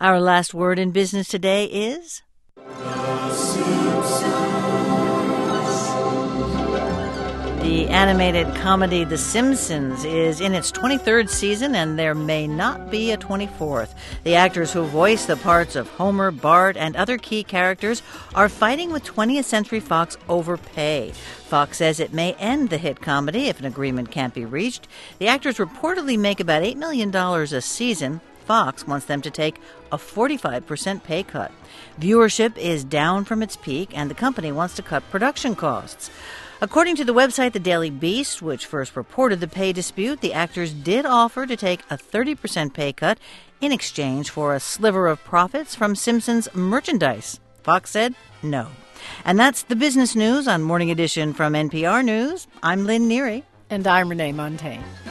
Our last word in business today is the animated comedy The Simpsons is in its 23rd season, and there may not be a 24th. The actors who voice the parts of Homer, Bart, and other key characters are fighting with 20th Century Fox over pay. Fox says it may end the hit comedy if an agreement can't be reached. The actors reportedly make about $8 million a season. Fox wants them to take a 45% pay cut. Viewership is down from its peak, and the company wants to cut production costs. According to the website The Daily Beast, which first reported the pay dispute, the actors did offer to take a 30% pay cut in exchange for a sliver of profits from Simpsons merchandise. Fox said no. And that's the business news on Morning Edition from NPR News. I'm Lynn Neary. And I'm Renee Montaigne.